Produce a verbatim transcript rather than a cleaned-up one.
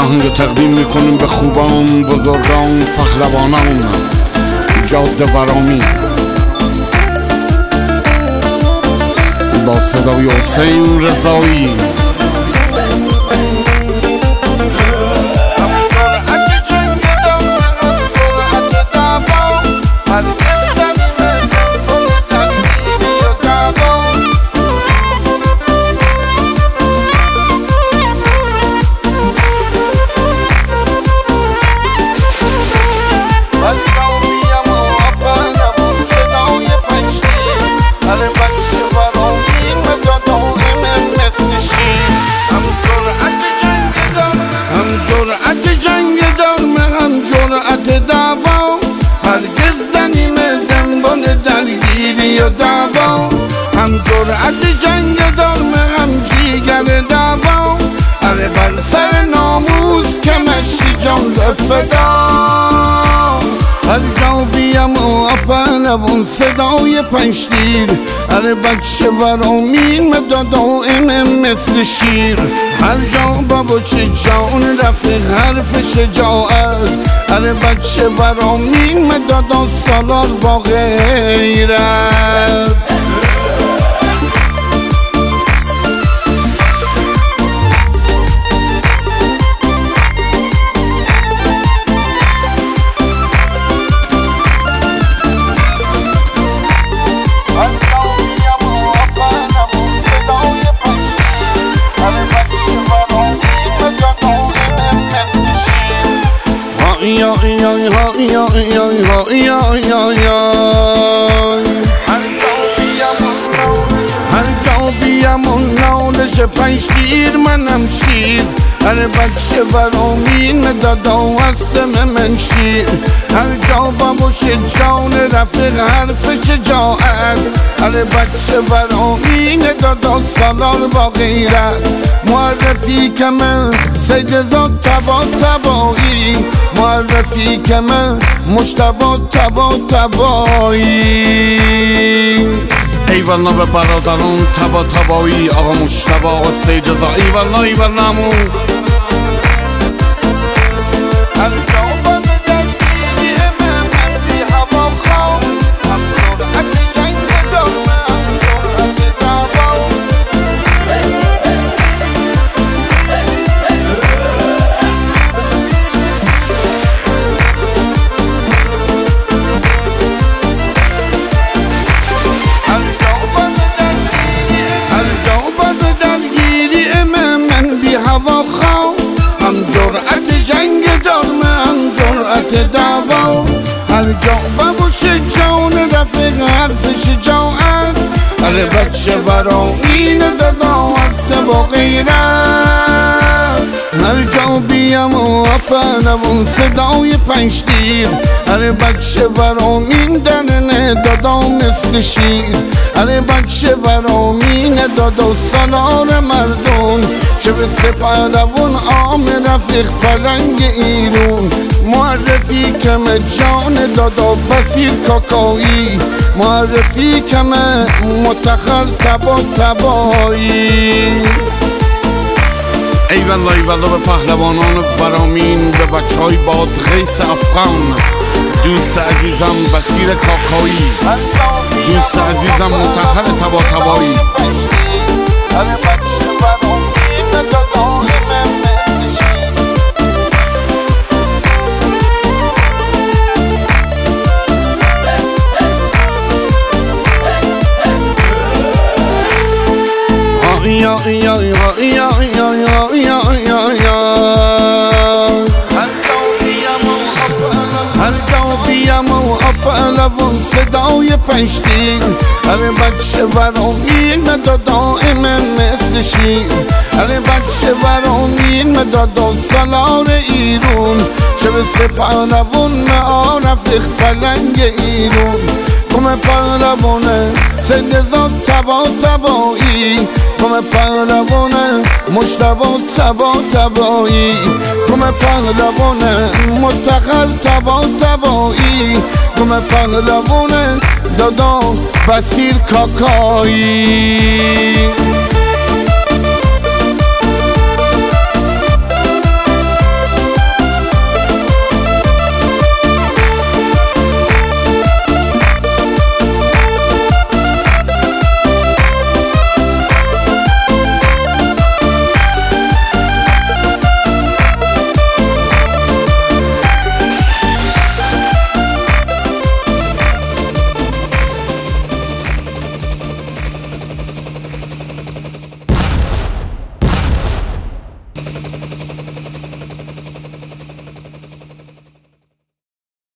آهنگ تقدیم میکنیم به خوبان، بزرگان، پهلوانان جاده ورامین با صدای حسین رضایی. هرگز نمیدم بن درگیری و دعوا، هم جرأت جنگ دارم هم جیگر دعوا. اره بر سر ناموس کمشی جان فدا، هر جا بیم و پهلوان صدای پنجتیر. اره بچه ورامین مداد دائم مثل شیر، هر جا بابوش جان رفیق حرف شجاعت. اره بچه ورامین مداد سالار با غیرت. یا یا یا یا یا یا یا یا هر جا بیم و نالش پنجتیر منم شیر. هر بچه ورامین دادا وستم من شیر، هر جا بابوش جان رفیق حرف شجاعت. هر بچه ورامین دادا سالار با غیرت. معرفی که من سید زاد تبا تبایی، معرفی که من مجتبی تبا تبایی. ایوالا به برادران تبا تبایی، آقا مجتبی و سید زاد. ایوالا ایوالا همون هر جا با درگیری من بی هوا خواه، هم جرأت جنگ دارم هم جرأت دعوا. هوا خواه، هم جرأت جنگ دارم هم جرأت دعوا. هر جا بابوش جان رفیق حرف شجاعت. اره بچه ورامین دادا هست با غیرت. هر جا بیم و پهلوان صدای پنجتیر. اره بچه ورامین درنه دادا مثل شیر. اره بچه ورامین دادا سالار مردون، چه به پهلوان عام رفیق پلنگ ایرون. معرفی کم جان دادا بسیر کاکایی، معرفی کم متخر تبا تبایی. ایوالا ایوالا به پهلوانان ورامین، به بچه های باد غیس افغان، دوست عزیزم بسیر کاکایی، دوست عزیزم متخر تبا تبایی. یا یا یا یا یا یا یا یا یا هر جا بیم و پهلوان صدای پنجتیر. هر بچه ورامین مداد دائم مثل شیر، هر بچه ورامین مداد سالار ایرون. چه به پهلوان معارفیق پلنگ ایرون. کم پهلوانه سید زاد تبا تبایی، کم پهلوانه مجتبی تبا تبایی. کم پهلوانه متقل تبا تبایی، کم پهلوانه دادا بسیر کاکایی.